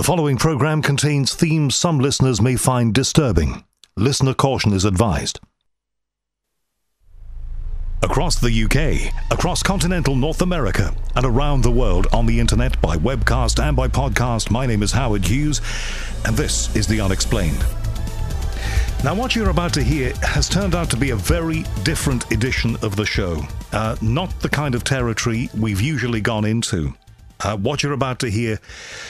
following program contains themes some listeners may find disturbing. Listener caution is advised. Across the UK, across continental North America, and around the world on the internet by webcast and by podcast, my name is Howard Hughes, and this is The Unexplained. Now, what you're about to hear has turned out to be a very different edition of the show. Not the kind of territory we've usually gone into. What you're about to hear,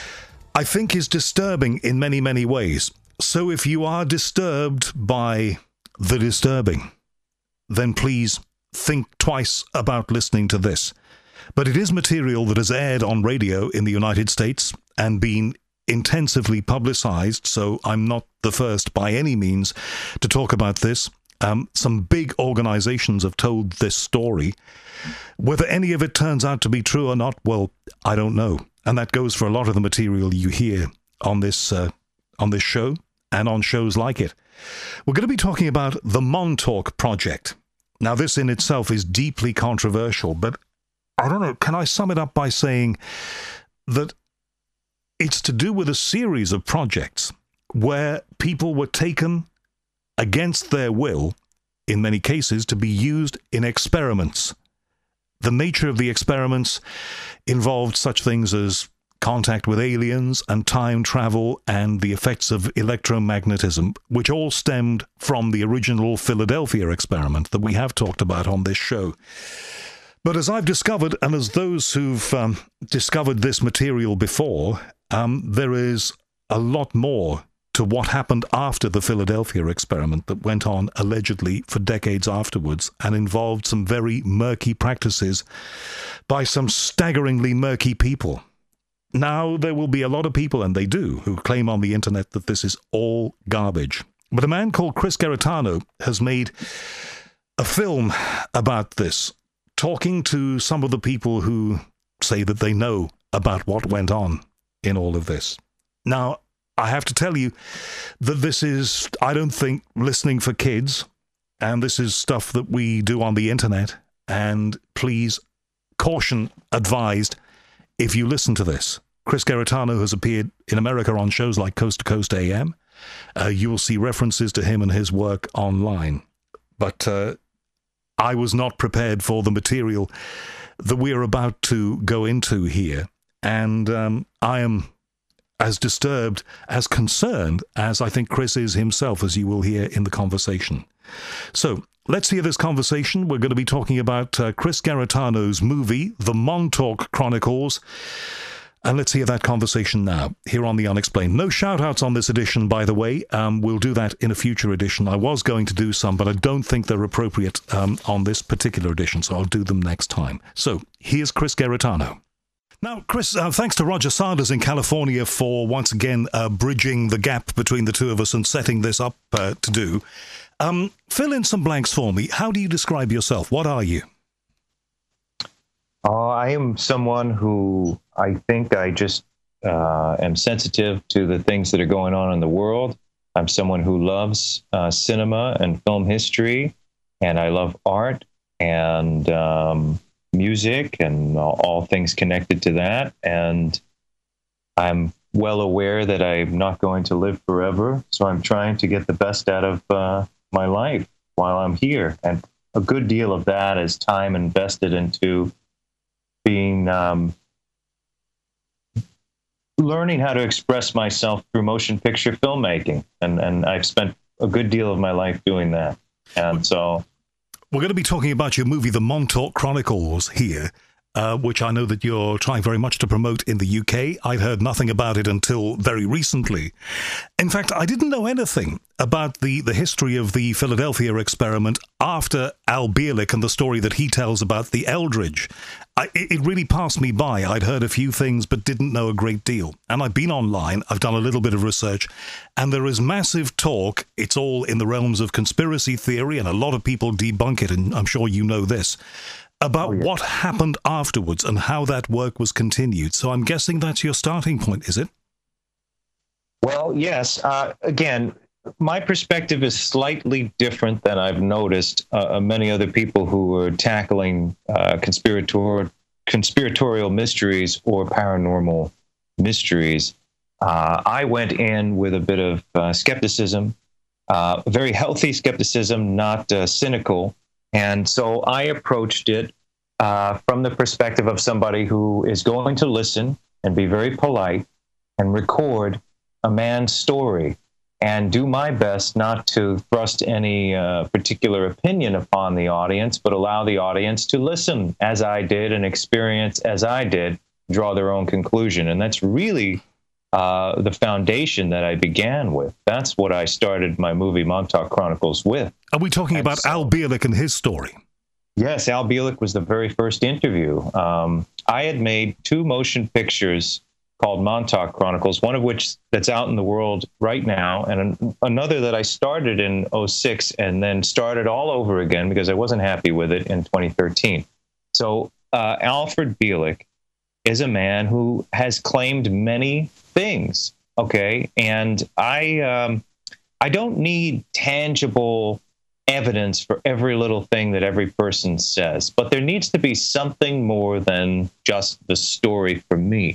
I think, is disturbing in many, many ways. So if you are disturbed by the disturbing, then please think twice about listening to this. But it is material that has aired on radio in the United States and been intensively publicized, so I'm not the first by any means to talk about this. Some big organizations have told this story. Whether any of it turns out to be true or not, well, I don't know. And that goes for a lot of the material you hear on this show and on shows like it. We're going to be talking about the Montauk Project. Now, this in itself is deeply controversial, but I don't know, can I sum it up by saying that it's to do with a series of projects where people were taken against their will, in many cases, to be used in experiments. The nature of the experiments involved such things as contact with aliens and time travel and the effects of electromagnetism, which all stemmed from the original Philadelphia experiment that we have talked about on this show. But as I've discovered, and as those who've discovered this material before, there is a lot more to what happened after the Philadelphia experiment that went on allegedly for decades afterwards and involved some very murky practices by some staggeringly murky people. Now, there will be a lot of people, and they do, who claim on the internet that this is all garbage. But a man called Chris Garritano has made a film about this, talking to some of the people who say that they know about what went on in all of this. Now, I have to tell you that this is, I don't think, listening for kids, and this is stuff that we do on the internet, and please, caution advised if you listen to this. Chris Garritano has appeared in America on shows like Coast to Coast AM. You will see references to him and his work online. But I was not prepared for the material that we are about to go into here. And I am as disturbed, as concerned as I think Chris is himself, as you will hear in the conversation. So let's hear this conversation. We're going to be talking about Chris Garritano's movie, The Montauk Chronicles. And let's hear that conversation now, here on The Unexplained. No shout-outs on this edition, by the way. We'll do that in a future edition. I was going to do some, but I don't think they're appropriate on this particular edition, so I'll do them next time. So here's Chris Garritano. Now, Chris, thanks to Roger Sanders in California for once again bridging the gap between the two of us and setting this up to do. Fill in some blanks for me. How do you describe yourself? What are you? I am someone who I think I just am sensitive to the things that are going on in the world. I'm someone who loves cinema and film history, and I love art and music and all things connected to that. And I'm well aware that I'm not going to live forever, so I'm trying to get the best out of my life while I'm here. And a good deal of that is time invested into being learning how to express myself through motion picture filmmaking, and I've spent a good deal of my life doing that. And so we're going to be talking about your movie, The Montauk Chronicles, here, which I know that you're trying very much to promote in the UK. I'd heard nothing about it until very recently. In fact, I didn't know anything about the history of the Philadelphia experiment after Al Bielek and the story that he tells about the Eldridge. It really passed me by. I'd heard a few things, but didn't know a great deal. And I've been online, I've done a little bit of research, and there is massive talk. It's all in the realms of conspiracy theory, and a lot of people debunk it, and I'm sure you know this, about what happened afterwards and how that work was continued. So I'm guessing that's your starting point, is it? Well, yes. Again, my perspective is slightly different than I've noticed many other people who are tackling conspiratorial mysteries or paranormal mysteries. I went in with a bit of skepticism, very healthy skepticism, not cynical. And so I approached it from the perspective of somebody who is going to listen and be very polite and record a man's story and do my best not to thrust any particular opinion upon the audience, but allow the audience to listen as I did and experience as I did, draw their own conclusion. And that's really the foundation that I began with. That's what I started my movie Montauk Chronicles with. Are we talking about Al Bielek and his story? Yes, Al Bielek was the very first interview. I had made 2 motion pictures called Montauk Chronicles, one of which that's out in the world right now, and another that I started in 2006 and then started all over again because I wasn't happy with it in 2013. So Alfred Bielek is a man who has claimed many things, okay? And I don't need tangible evidence for every little thing that every person says, but there needs to be something more than just the story for me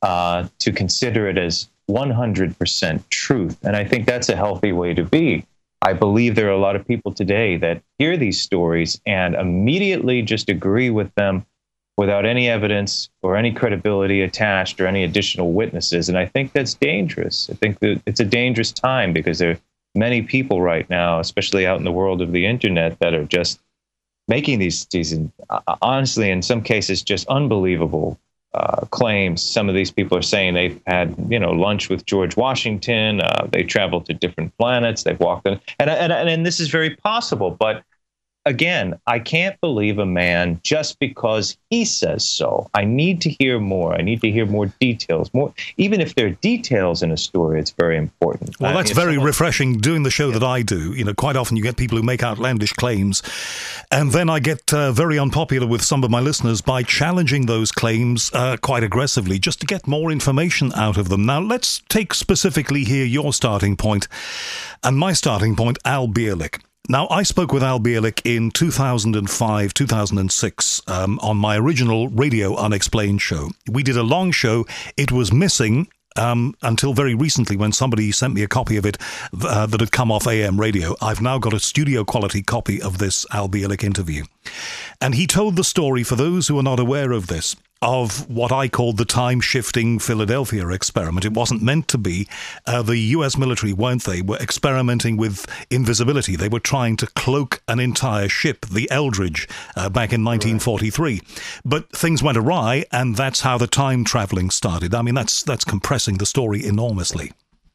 to consider it as 100% truth. And I think that's a healthy way to be. I believe there are a lot of people today that hear these stories and immediately just agree with them without any evidence or any credibility attached or any additional witnesses. And I think that's dangerous. I think that it's a dangerous time because there are many people right now, especially out in the world of the internet, that are just making these honestly, in some cases, just unbelievable claims. Some of these people are saying they've had, lunch with George Washington. They traveled to different planets. They've walked in, and this is very possible. But again, I can't believe a man just because he says so. I need to hear more. I need to hear more details. More, even if there are details in a story, it's very important. Well, that's very refreshing doing the show that I do. Quite often you get people who make outlandish claims, and then I get very unpopular with some of my listeners by challenging those claims quite aggressively just to get more information out of them. Now, let's take specifically here your starting point, and my starting point, Al Bielek. Now, I spoke with Al Bielek in 2005, 2006 on my original Radio Unexplained show. We did a long show. It was missing until very recently when somebody sent me a copy of it that had come off AM radio. I've now got a studio quality copy of this Al Bielek interview. And he told the story, for those who are not aware of this, of what I called the time-shifting Philadelphia experiment. It wasn't meant to be. The U.S. military, weren't they, were experimenting with invisibility. They were trying to cloak an entire ship, the Eldridge, back in 1943. Right. But things went awry, and that's how the time traveling started. I mean, that's compressing the story enormously.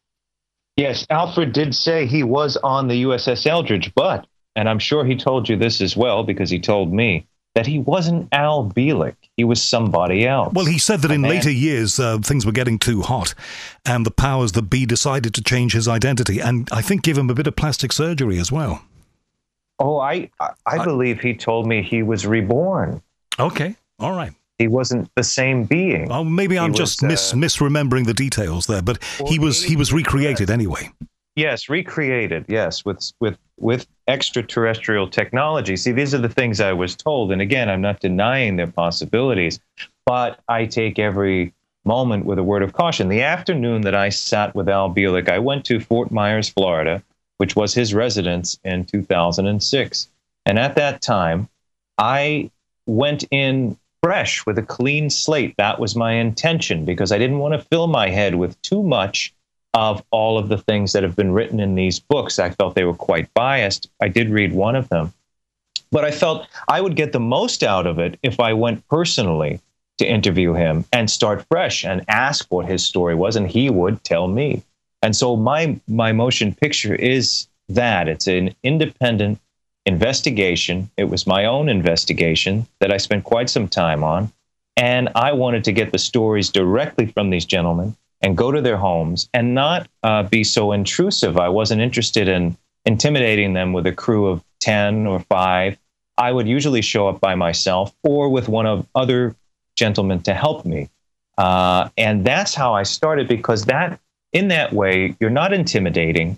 Yes, Alfred did say he was on the USS Eldridge, but, and I'm sure he told you this as well because he told me, that he wasn't Al Bielek. He was somebody else. Well, he said that in later years, things were getting too hot, and the powers that be decided to change his identity, and I think give him a bit of plastic surgery as well. Oh, I believe he told me he was reborn. Okay, all right. He wasn't the same being. Oh, maybe I'm just misremembering the details there, but he was recreated anyway. Yes, recreated. Yes, with extraterrestrial technology. See, these are the things I was told. And again, I'm not denying their possibilities, but I take every moment with a word of caution. The afternoon that I sat with Al Bielek, I went to Fort Myers, Florida, which was his residence in 2006. And at that time, I went in fresh with a clean slate. That was my intention because I didn't want to fill my head with too much of all of the things that have been written in these books. I felt they were quite biased. I did read one of them, but I felt I would get the most out of it if I went personally to interview him and start fresh and ask what his story was, and he would tell me. And so my motion picture is that. It's an independent investigation. It was my own investigation that I spent quite some time on, and I wanted to get the stories directly from these gentlemen and go to their homes and not be so intrusive. I wasn't interested in intimidating them with a crew of 10 or 5. I would usually show up by myself or with one of other gentlemen to help me. And that's how I started, because in that way, you're not intimidating.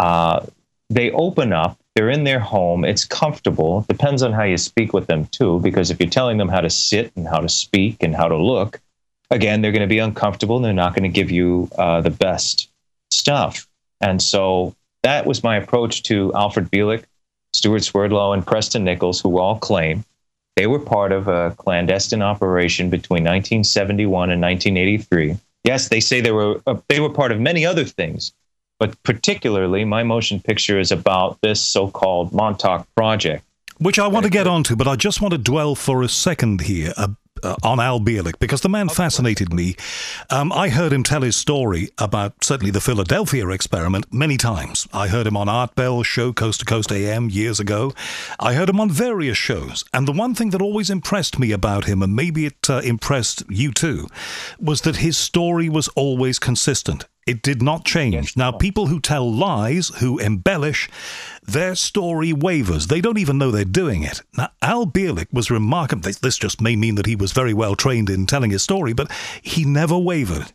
They open up. They're in their home. It's comfortable. It depends on how you speak with them, too, because if you're telling them how to sit and how to speak and how to look, again, they're going to be uncomfortable. And they're not going to give you the best stuff. And so that was my approach to Alfred Bielek, Stuart Swerdlow, and Preston Nichols, who all claim they were part of a clandestine operation between 1971 and 1983. Yes, they say they were part of many other things, but particularly my motion picture is about this so-called Montauk Project. Which I want to get onto, but I just want to dwell for a second here on Al Bielek, because the man fascinated me. I heard him tell his story about certainly the Philadelphia experiment many times. I heard him on Art Bell's show, Coast to Coast AM, years ago. I heard him on various shows. And the one thing that always impressed me about him, and maybe it impressed you too, was that his story was always consistent. It did not change. Yes. Now, people who tell lies, who embellish, their story wavers. They don't even know they're doing it. Now, Al Bielek was remarkable. This just may mean that he was very well trained in telling his story, but he never wavered.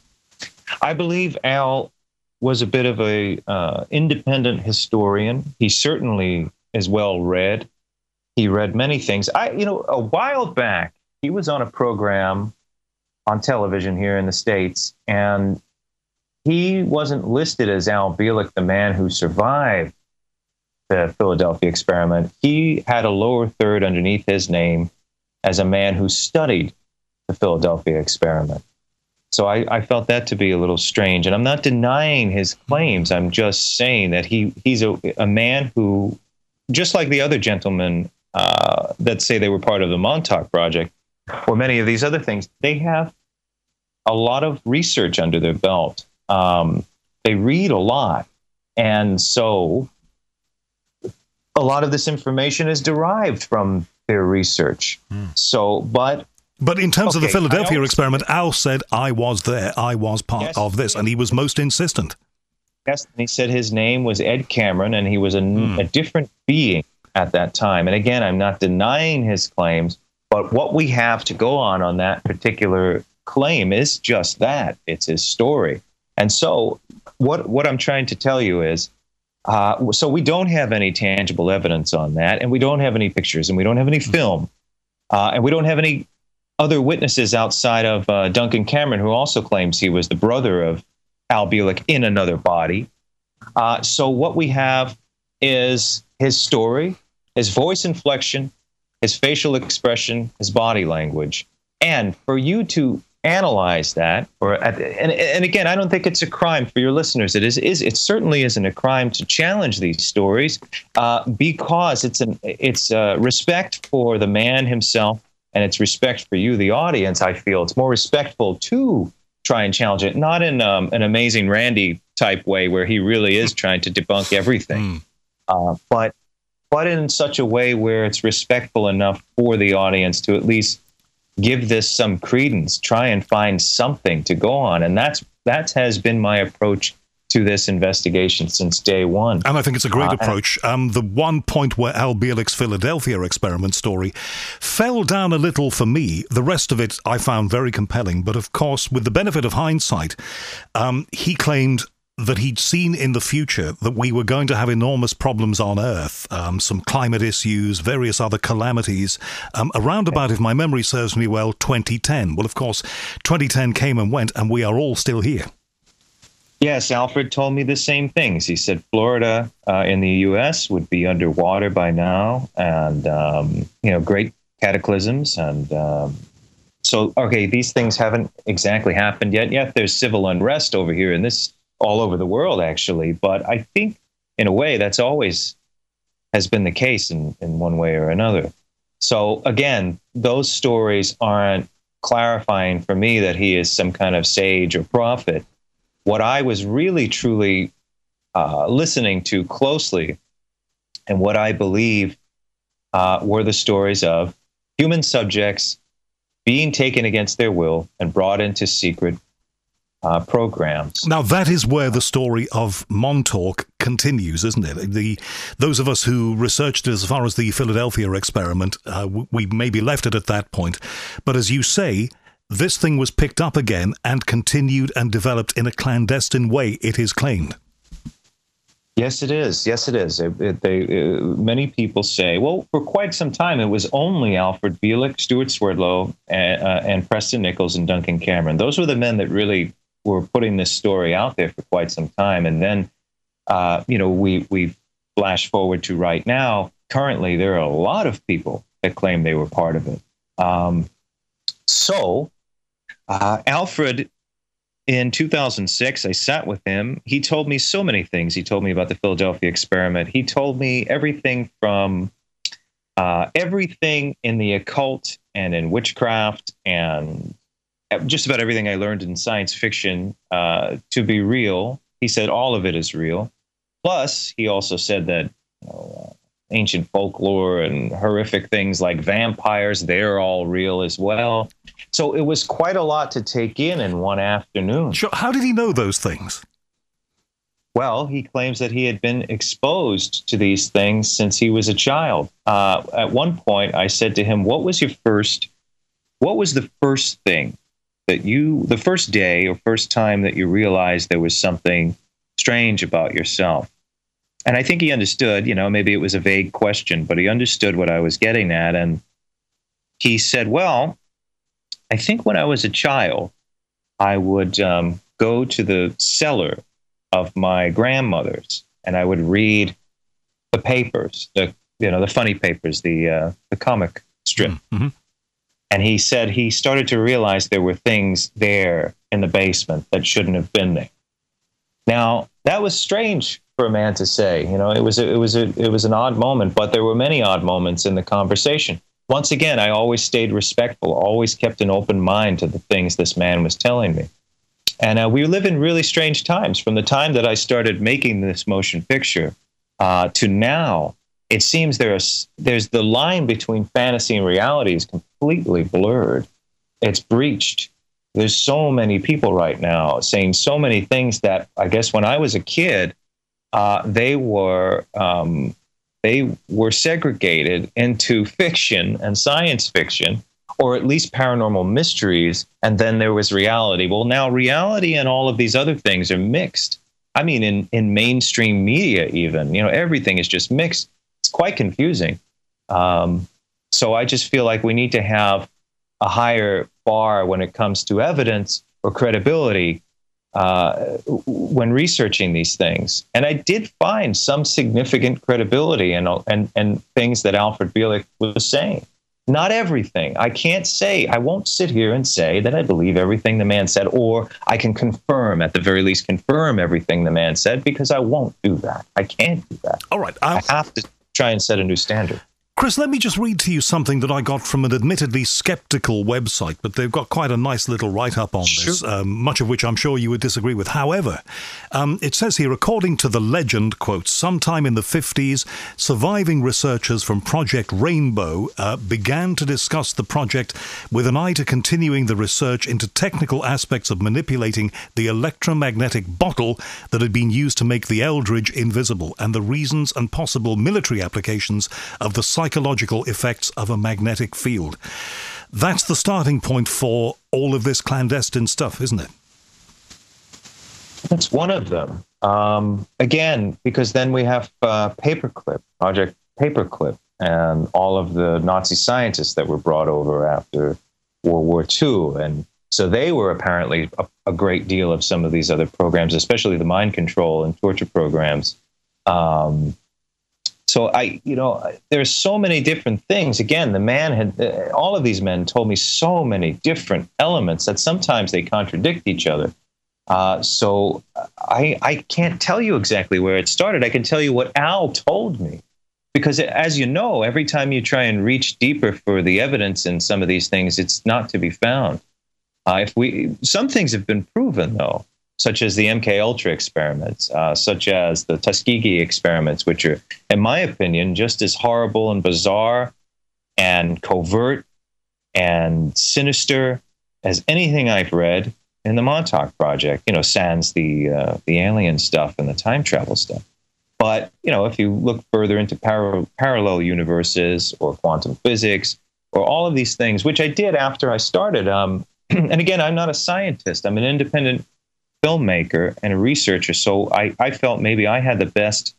I believe Al was a bit of a independent historian. He certainly is well read. He read many things. A while back, he was on a program on television here in the States, and he wasn't listed as Al Bielek, the man who survived the Philadelphia experiment. He had a lower third underneath his name as a man who studied the Philadelphia experiment. So I felt that to be a little strange. And I'm not denying his claims. I'm just saying that he's a man who, just like the other gentlemen that say they were part of the Montauk Project, or many of these other things, they have a lot of research under their belt. They read a lot. And so a lot of this information is derived from their research. So, but in terms of the Philadelphia experiment, Al said, I was there, I was part of this, and he was most insistent. Yes, and he said his name was Ed Cameron, and he was a different being at that time. And again, I'm not denying his claims, but what we have to go on that particular claim is just that. It's his story. And so what I'm trying to tell you is, so we don't have any tangible evidence on that, and we don't have any pictures, and we don't have any film, and we don't have any other witnesses outside of Duncan Cameron, who also claims he was the brother of Al Bielek in another body. So what we have is his story, his voice inflection, his facial expression, his body language. And for you to analyze that, and again, I don't think it's a crime for your listeners. It certainly isn't a crime to challenge these stories, because it's respect for the man himself, and it's respect for you, the audience. I feel it's more respectful to try and challenge it, not in an Amazing Randy type way where he really is trying to debunk everything, but in such a way where it's respectful enough for the audience to at least give this some credence, try and find something to go on. And that has been my approach to this investigation since day one. And I think it's a great approach. The one point where Al Bielek's Philadelphia experiment story fell down a little for me, the rest of it I found very compelling. But of course, with the benefit of hindsight, he claimed that he'd seen in the future that we were going to have enormous problems on Earth, some climate issues, various other calamities, around about, if my memory serves me well, 2010. Well, of course, 2010 came and went, and we are all still here. Yes, Alfred told me the same things. He said Florida in the U.S. would be underwater by now, and, great cataclysms. And so, okay, these things haven't exactly happened yet. Yet there's civil unrest over here in this, all over the world, actually. But I think, in a way, that's always has been the case in one way or another. So, again, those stories aren't clarifying for me that he is some kind of sage or prophet. What I was really, truly listening to closely, and what I believe were the stories of human subjects being taken against their will and brought into secret programs. Now, that is where the story of Montauk continues, isn't it? Those of us who researched it as far as the Philadelphia experiment, we maybe left it at that point. But as you say, this thing was picked up again and continued and developed in a clandestine way, it is claimed. Yes, it is. Yes, it is. Many people say, well, for quite some time, it was only Alfred Bielek, Stuart Swerdlow, and Preston Nichols and Duncan Cameron. Those were the men that really were putting this story out there for quite some time. And then, we flash forward to right now. Currently, there are a lot of people that claim they were part of it. Alfred, in 2006, I sat with him. He told me so many things. He told me about the Philadelphia experiment. He told me everything from everything in the occult and in witchcraft and just about everything I learned in science fiction to be real. He said all of it is real. Plus, he also said that ancient folklore and horrific things like vampires, they're all real as well. So it was quite a lot to take in one afternoon. Sure. How did he know those things? Well, he claims that he had been exposed to these things since he was a child. At one point, I said to him, what was the first thing that the first day or first time that you realized there was something strange about yourself? And I think he understood, maybe it was a vague question, but he understood what I was getting at. And he said, well, I think when I was a child, I would go to the cellar of my grandmother's and I would read the papers, the funny papers, the comic strip. Mm-hmm. And he said he started to realize there were things there in the basement that shouldn't have been there. Now, that was strange for a man to say. It was an odd moment, but there were many odd moments in the conversation. Once again, I always stayed respectful, always kept an open mind to the things this man was telling me. And we live in really strange times. From the time that I started making this motion picture to now, it seems there's the line between fantasy and reality is completely blurred. It's breached. There's so many people right now saying so many things that I guess when I was a kid, they were segregated into fiction and science fiction, or at least paranormal mysteries, and then there was reality. Well, now reality and all of these other things are mixed. I mean, in mainstream media even, everything is just mixed. It's quite confusing. So I just feel like we need to have a higher bar when it comes to evidence or credibility when researching these things. And I did find some significant credibility and things that Alfred Bielek was saying. Not everything. I won't sit here and say that I believe everything the man said, or I can at the very least, confirm everything the man said, because I won't do that. I can't do that. All right. I have to try and set a new standard. Chris, let me just read to you something that I got from an admittedly skeptical website, but they've got quite a nice little write-up on this, much of which I'm sure you would disagree with. However, it says here, according to the legend, quote, sometime in the 50s, surviving researchers from Project Rainbow began to discuss the project with an eye to continuing the research into technical aspects of manipulating the electromagnetic bottle that had been used to make the Eldridge invisible, and the reasons and possible military applications of the psychological effects of a magnetic field. That's the starting point for all of this clandestine stuff, isn't it? That's one of them. Again, because then we have Paperclip, Project Paperclip, and all of the Nazi scientists that were brought over after World War II. And so they were apparently a great deal of some of these other programs, especially the mind control and torture programs. So there's so many different things. Again, the man all of these men told me so many different elements that sometimes they contradict each other. So I can't tell you exactly where it started. I can tell you what Al told me, because as you know, every time you try and reach deeper for the evidence in some of these things, it's not to be found. Some things have been proven though, such as the MK Ultra experiments, such as the Tuskegee experiments, which are, in my opinion, just as horrible and bizarre and covert and sinister as anything I've read in the Montauk Project, sans the alien stuff and the time travel stuff. But, if you look further into parallel universes or quantum physics or all of these things, which I did after I started, and again, I'm not a scientist, I'm an independent filmmaker and a researcher, so I felt maybe I had the best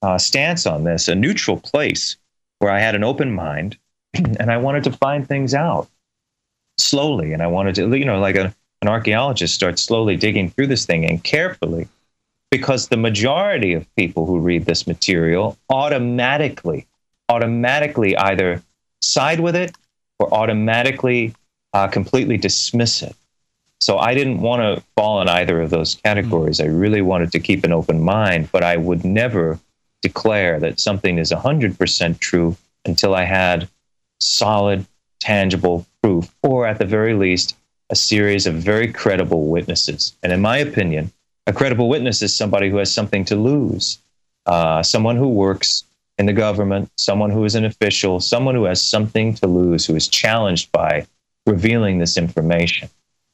stance on this, a neutral place where I had an open mind and I wanted to find things out slowly. And I wanted to, like an archaeologist, start slowly digging through this thing and carefully, because the majority of people who read this material automatically either side with it or automatically completely dismiss it. So I didn't want to fall in either of those categories. I really wanted to keep an open mind, but I would never declare that something is 100% true until I had solid, tangible proof, or at the very least, a series of very credible witnesses. And in my opinion, a credible witness is somebody who has something to lose, someone who works in the government, someone who is an official, someone who has something to lose, who is challenged by revealing this information.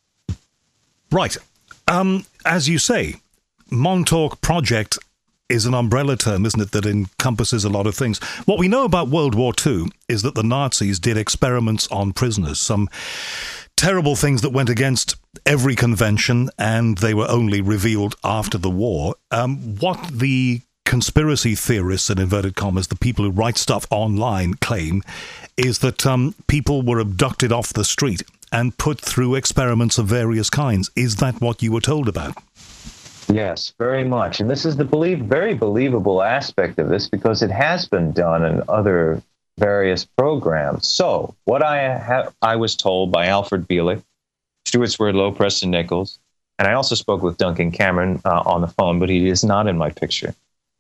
Right. As you say, Montauk Project is an umbrella term, isn't it, that encompasses a lot of things. What we know about World War II is that the Nazis did experiments on prisoners, some terrible things that went against every convention, and they were only revealed after the war. What the conspiracy theorists, in inverted commas, the people who write stuff online, claim is that people were abducted off the street and put through experiments of various kinds. Is that what you were told about? Yes, very much. And this is the very believable aspect of this, because it has been done in other various programs. So what I was told by Alfred Bielek, Stuart Swerdlow, Preston Nichols, and I also spoke with Duncan Cameron on the phone, but he is not in my picture,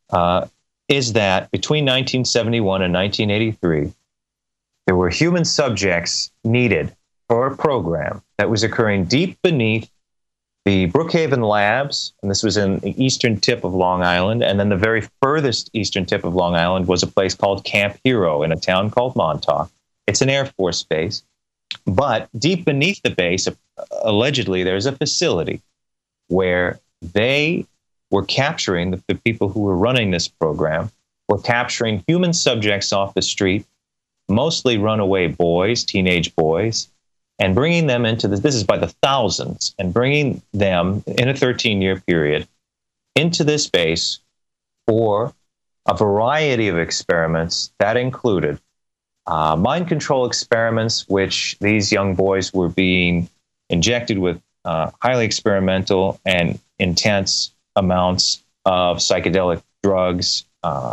is that between 1971 and 1983, there were human subjects needed for a program that was occurring deep beneath the Brookhaven Labs, and this was in the eastern tip of Long Island, and then the very furthest eastern tip of Long Island was a place called Camp Hero in a town called Montauk. It's an Air Force base, but deep beneath the base, allegedly, there's a facility where they were capturing, the people who were running this program, were capturing human subjects off the street, mostly runaway boys, teenage boys, and bringing them into this is by the thousands, and bringing them in a 13-year period into this base for a variety of experiments that included mind control experiments, which these young boys were being injected with highly experimental and intense amounts of psychedelic drugs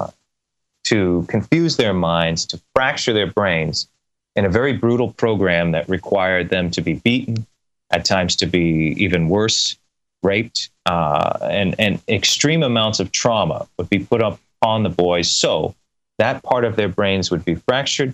to confuse their minds, to fracture their brains, in a very brutal program that required them to be beaten, at times to be even worse, raped, and extreme amounts of trauma would be put up on the boys, so that part of their brains would be fractured,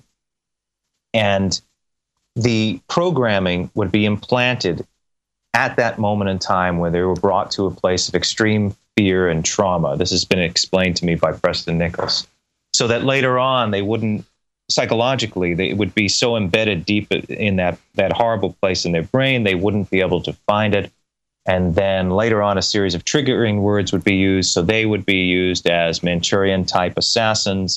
and the programming would be implanted at that moment in time when they were brought to a place of extreme fear and trauma. This has been explained to me by Preston Nichols, so that later on they wouldn't, psychologically, they would be so embedded deep in that horrible place in their brain, they wouldn't be able to find it. And then later on, a series of triggering words would be used, so they would be used as Manchurian-type assassins.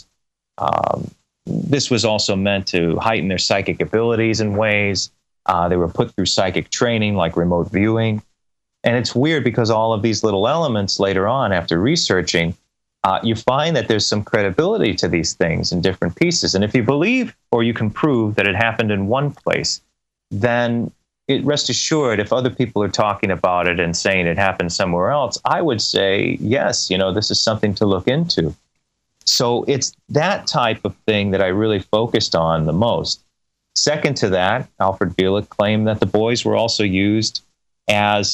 This was also meant to heighten their psychic abilities in ways. They were put through psychic training, like remote viewing. And it's weird because all of these little elements later on, after researching, you find that there's some credibility to these things in different pieces. And if you believe or you can prove that it happened in one place, then rest assured, if other people are talking about it and saying it happened somewhere else, I would say, yes, this is something to look into. So it's that type of thing that I really focused on the most. Second to that, Alfred Bielek claimed that the boys were also used as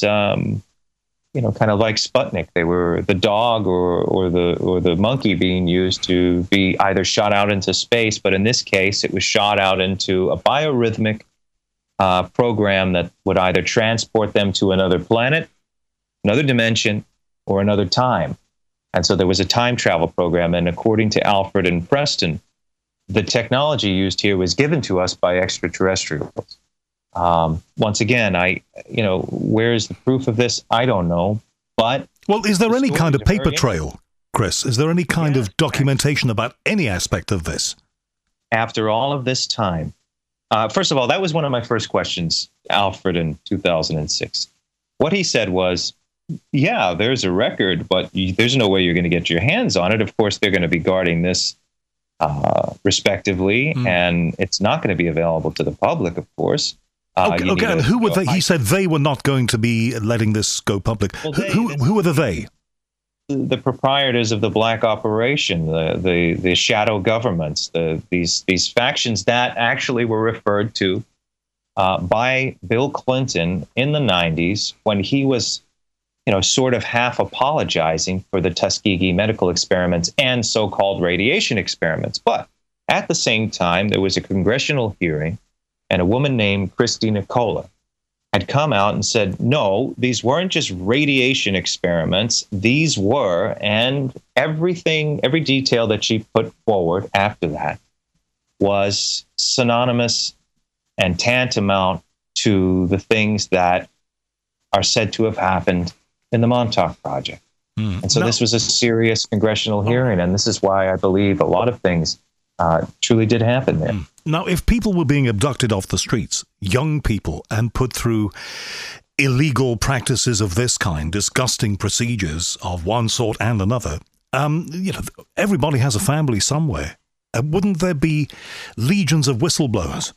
kind of like Sputnik. They were the dog or the monkey being used to be either shot out into space, but in this case, it was shot out into a biorhythmic program that would either transport them to another planet, another dimension, or another time. And so there was a time travel program, and according to Alfred and Preston, the technology used here was given to us by extraterrestrials. Once again, where's the proof of this? I don't know. But well, is there any kind of paper trail, Chris? Is there any kind of documentation about any aspect of this? After all of this time, first of all, that was one of my first questions, Alfred, in 2006. What he said was, Yeah, there's a record, but there's no way you're going to get your hands on it. Of course, they're going to be guarding this respectively, and it's not going to be available to the public, of course. Okay. And who were they? He said they were not going to be letting this go public. Well, who are the they? The proprietors of the Black Operation, the shadow governments, these factions that actually were referred to by Bill Clinton in the 90s when he was, sort of half apologizing for the Tuskegee medical experiments and so-called radiation experiments. But at the same time, there was a congressional hearing, and a woman named Christy Nicola had come out and said, no, these weren't just radiation experiments. These were, and every detail that she put forward after that was synonymous and tantamount to the things that are said to have happened in the Montauk Project. And so this was a serious congressional hearing, and this is why I believe a lot of things truly did happen there. Now, if people were being abducted off the streets, young people, and put through illegal practices of this kind, disgusting procedures of one sort and another, everybody has a family somewhere. Wouldn't there be legions of whistleblowers?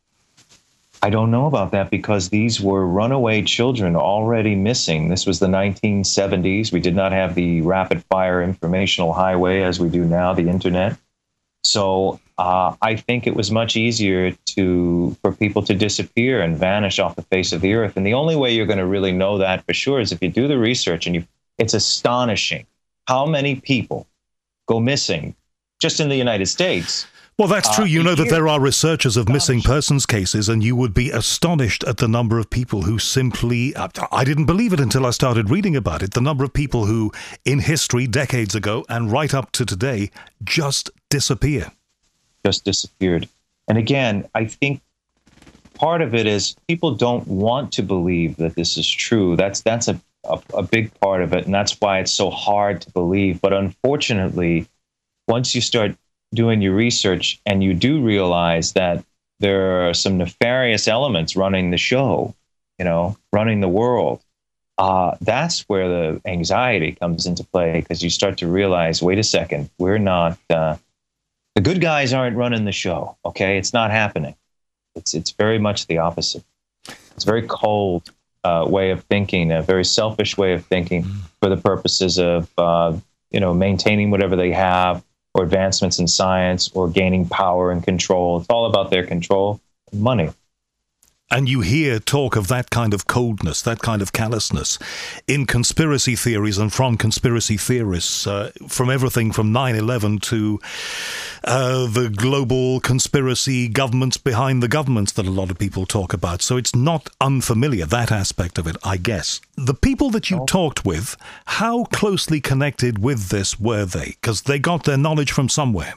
I don't know about that because these were runaway children already missing. This was the 1970s. We did not have the rapid-fire informational highway as we do now, the internet. So I think it was much easier for people to disappear and vanish off the face of the earth. And the only way you're going to really know that for sure is if you do the research. And it's astonishing how many people go missing just in the United States. Well, that's true. You know that there are researchers of missing persons cases, and you would be astonished at the number of people who simply... I didn't believe it until I started reading about it. The number of people who, in history, decades ago, and right up to today, just disappear. Just disappeared. And again, I think part of it is people don't want to believe that this is true. That's a big part of it, and that's why it's so hard to believe. But unfortunately, once you start doing your research and you do realize that there are some nefarious elements running the show, running the world, that's where the anxiety comes into play, because you start to realize, wait a second, we're not, the good guys aren't running the show, okay? It's not happening. It's very much the opposite. It's a very cold way of thinking, a very selfish way of thinking for the purposes of, maintaining whatever they have, or advancements in science, or gaining power and control. It's all about their control and money. And you hear talk of that kind of coldness, that kind of callousness in conspiracy theories and from conspiracy theorists, from everything from 9/11 to the global conspiracy governments behind the governments that a lot of people talk about. So it's not unfamiliar, that aspect of it, I guess. The people that you talked with, how closely connected with this were they? Because they got their knowledge from somewhere.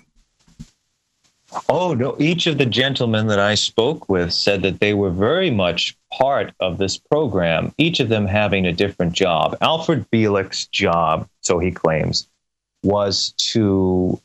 Oh, no. Each of the gentlemen that I spoke with said that they were very much part of this program, each of them having a different job. Alfred Bielek's job, so he claims, was to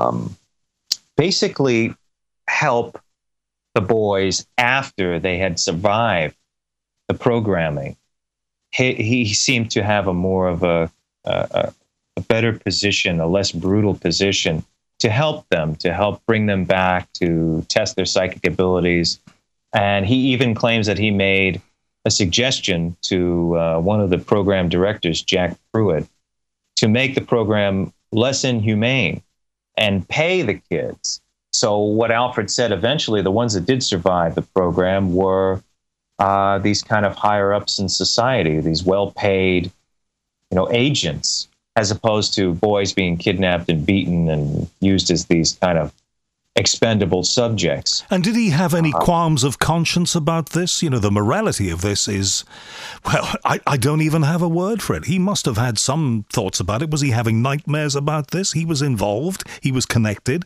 basically help the boys after they had survived the programming. He seemed to have a more of a better position, a less brutal position, to help bring them back, to test their psychic abilities. And he even claims that he made a suggestion to one of the program directors, Jack Pruitt, to make the program less inhumane and pay the kids. So what Alfred said, eventually the ones that did survive the program were these kind of higher ups in society, these well-paid, agents, as opposed to boys being kidnapped and beaten and used as these kind of expendable subjects. And did he have any qualms of conscience about this? The morality of this is, well, I don't even have a word for it. He must have had some thoughts about it. Was he having nightmares about this? He was involved. He was connected.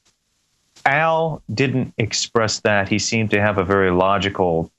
Al didn't express that. He seemed to have a very logical,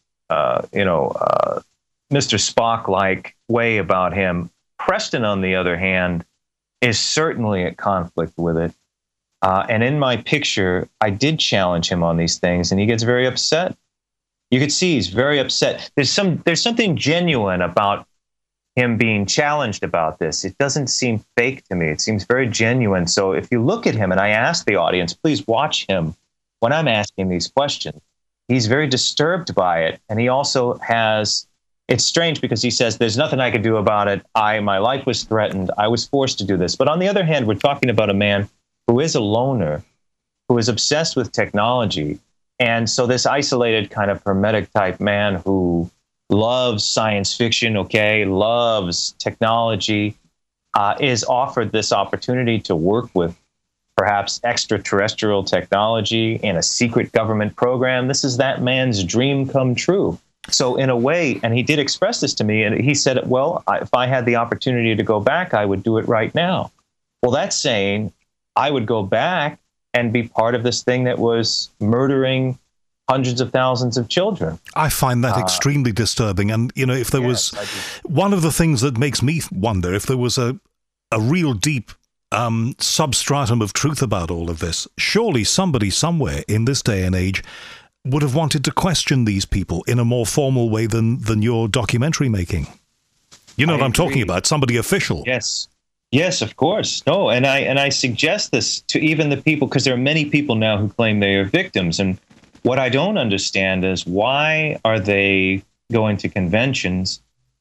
Mr. Spock-like way about him. Preston, on the other hand, is certainly at conflict with it. And in my picture, I did challenge him on these things, and he gets very upset. You could see he's very upset. There's something genuine about him being challenged about this. It doesn't seem fake to me. It seems very genuine. So if you look at him, and I ask the audience, please watch him when I'm asking these questions, he's very disturbed by it. And he also has, it's strange because he says, there's nothing I could do about it. My life was threatened. I was forced to do this. But on the other hand, we're talking about a man who is a loner, who is obsessed with technology. And so this isolated kind of hermetic type man who loves science fiction, loves technology, is offered this opportunity to work with perhaps extraterrestrial technology in a secret government program. This is that man's dream come true. So in a way, and he did express this to me, and he said, well, if I had the opportunity to go back, I would do it right now. Well, that's saying I would go back and be part of this thing that was murdering hundreds of thousands of children. I find that extremely disturbing. And, you know, if there was one of the things that makes me wonder, if there was a real deep substratum of truth about all of this, surely somebody somewhere in this day and age would have wanted to question these people in a more formal way than your documentary making. You know what I'm talking about? Somebody official. Yes, of course. No, and I suggest this to even the people, because there are many people now who claim they are victims. And what I don't understand is, why are they going to conventions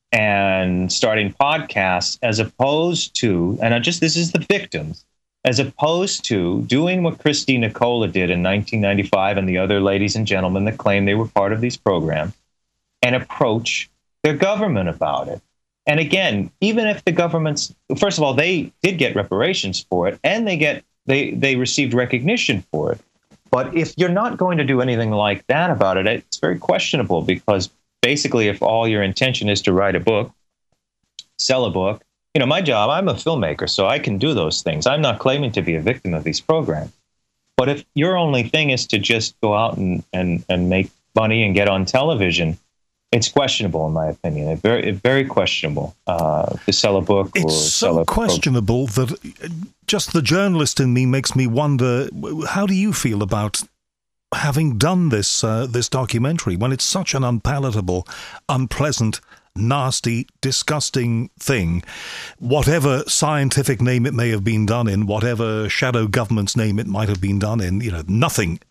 and starting podcasts as opposed to, and this is the victims, as opposed to doing what Christy Nicola did in 1995 and the other ladies and gentlemen that claim they were part of these programs, and approach their government about it. And again, even if the governments, first of all, they did get reparations for it, and they received recognition for it. But if you're not going to do anything like that about it, it's very questionable, because basically if all your intention is to write a book, sell a book, you know, my job, I'm a filmmaker, so I can do those things. I'm not claiming to be a victim of these programs. But if your only thing is to just go out and make money and get on television, it's questionable, in my opinion. It's very questionable to sell a book. It's so questionable that just the journalist in me makes me wonder, how do you feel about having done this documentary when it's such an unpalatable, unpleasant, nasty, disgusting thing? Whatever scientific name it may have been done in, whatever shadow government's name it might have been done in, you know, nothing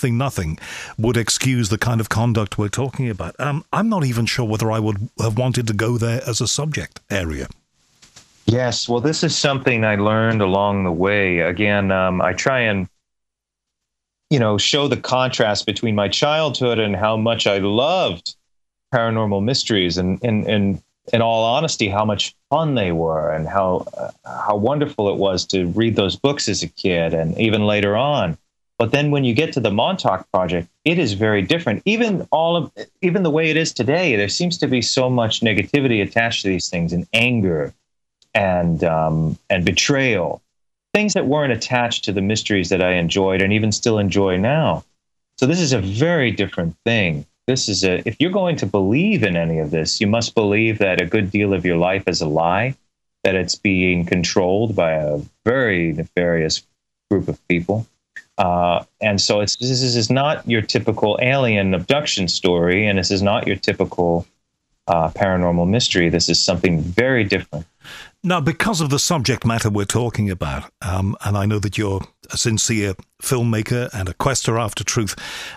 would excuse the kind of conduct we're talking about. I'm not even sure whether I would have wanted to go there as a subject area. Yes, well, this is something I learned along the way. Again, I try and, you know, show the contrast between my childhood and how much I loved paranormal mysteries, and in all honesty, how much fun they were, and how wonderful it was to read those books as a kid, and even later on. But then when you get to the Montauk Project, it is very different. Even the way it is today, there seems to be so much negativity attached to these things, and anger, and betrayal, things that weren't attached to the mysteries that I enjoyed and even still enjoy now. So this is a very different thing. If you're going to believe in any of this, you must believe that a good deal of your life is a lie, that it's being controlled by a very nefarious group of people. And so this is not your typical alien abduction story, and this is not your typical paranormal mystery. This is something very different. Now, because of the subject matter we're talking about, and I know that you're a sincere filmmaker and a quester after truth,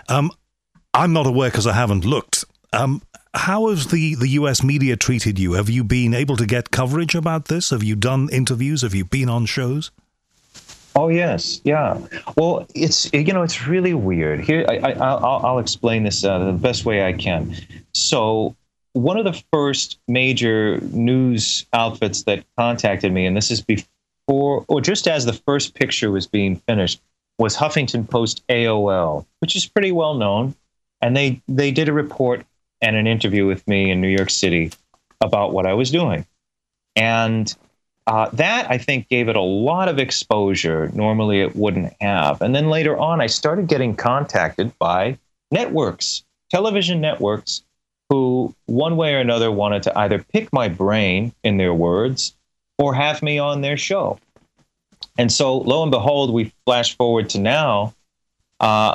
I'm not aware because I haven't looked. How has the US media treated you? Have you been able to get coverage about this? Have you done interviews? Have you been on shows? Oh, yes. Yeah. Well, it's really weird. Here, I'll explain this the best way I can. So one of the first major news outfits that contacted me, and this is before, or just as the first picture was being finished, was Huffington Post AOL, which is pretty well known. And they did a report and an interview with me in New York City about what I was doing. And that, I think, gave it a lot of exposure. Normally it wouldn't have. And then later on, I started getting contacted by networks, television networks, who one way or another wanted to either pick my brain, in their words, or have me on their show. And so, lo and behold, we flash forward to now.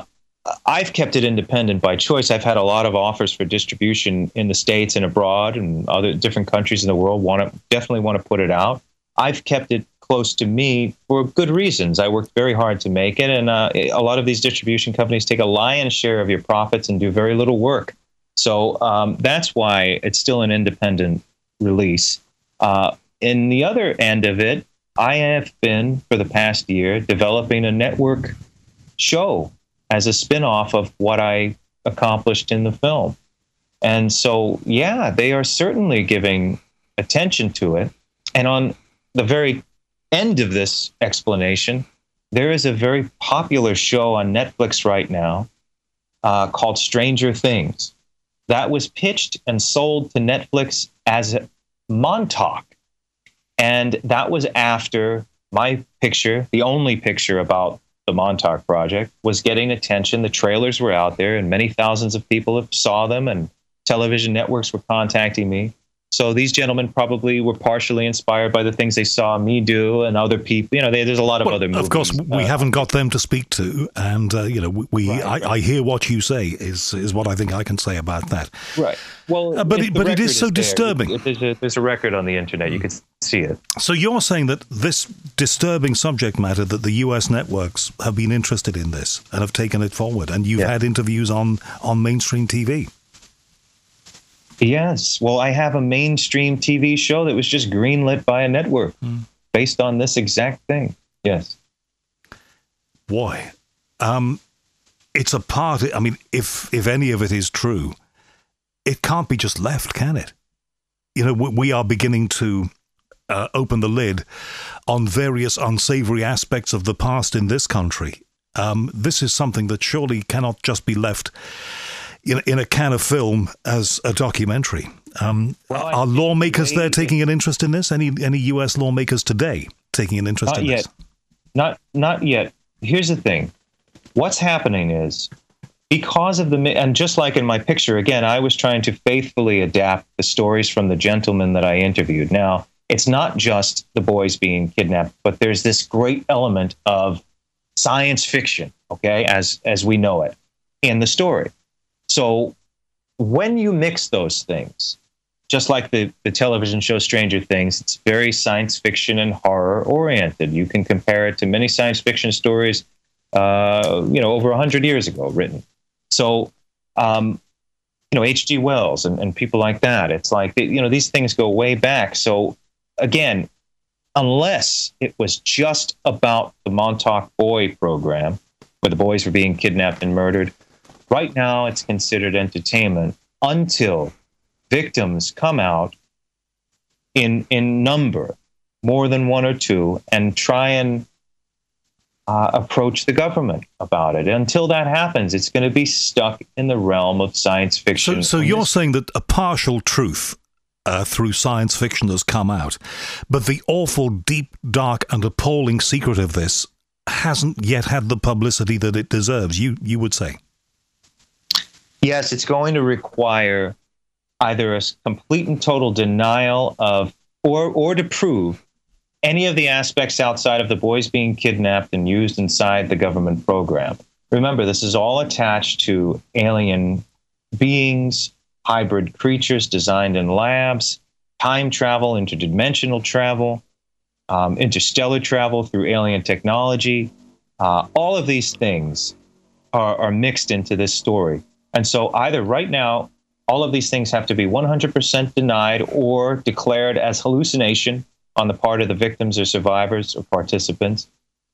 I've kept it independent by choice. I've had a lot of offers for distribution in the States and abroad and other different countries in the world definitely want to put it out. I've kept it close to me for good reasons. I worked very hard to make it, and a lot of these distribution companies take a lion's share of your profits and do very little work. So that's why it's still an independent release. In the other end of it, I have been, for the past year, developing a network show as a spin-off of what I accomplished in the film. And so, yeah, they are certainly giving attention to it. And on the very end of this explanation, there is a very popular show on Netflix right now called Stranger Things. That was pitched and sold to Netflix as Montauk. And that was after my picture, the only picture about the Montauk Project, was getting attention. The trailers were out there, and many thousands of people saw them, and television networks were contacting me. So these gentlemen probably were partially inspired by the things they saw me do and other people. There's a lot of other movies. Of course, we haven't got them to speak to, and I hear what you say is what I think I can say about that. Right. Well, but it is so disturbing. There's a record on the internet. You can see it. So you're saying that this disturbing subject matter, that the U.S. networks have been interested in this and have taken it forward, and you've had interviews on mainstream TV. Yes. Well, I have a mainstream TV show that was just greenlit by a network based on this exact thing. Yes. Boy, it's a part. I mean, if any of it is true, it can't be just left, can it? We are beginning to open the lid on various unsavory aspects of the past in this country. This is something that surely cannot just be left in a can of film as a documentary. Are lawmakers there taking an interest in this? Any U.S. lawmakers today taking an interest in this? Not yet. Here's the thing. What's happening is, because of and just like in my picture, again, I was trying to faithfully adapt the stories from the gentlemen that I interviewed. Now, it's not just the boys being kidnapped, but there's this great element of science fiction, okay, as we know it, in the story. So when you mix those things, just like the television show Stranger Things, it's very science fiction and horror oriented. You can compare it to many science fiction stories, over 100 years ago written. So, H.G. Wells and people like that. It's like, these things go way back. So again, unless it was just about the Montauk Boy program, where the boys were being kidnapped and murdered, right now it's considered entertainment until victims come out in number, more than one or two, and try and approach the government about it. Until that happens, it's going to be stuck in the realm of science fiction. So you're saying that a partial truth through science fiction has come out, but the awful, deep, dark, and appalling secret of this hasn't yet had the publicity that it deserves, you would say? Yes, it's going to require either a complete and total denial of, or to prove any of the aspects outside of the boys being kidnapped and used inside the government program. Remember, this is all attached to alien beings, hybrid creatures designed in labs, time travel, interdimensional travel, interstellar travel through alien technology. All of these things are mixed into this story. And so either right now, all of these things have to be 100% denied or declared as hallucination on the part of the victims or survivors or participants,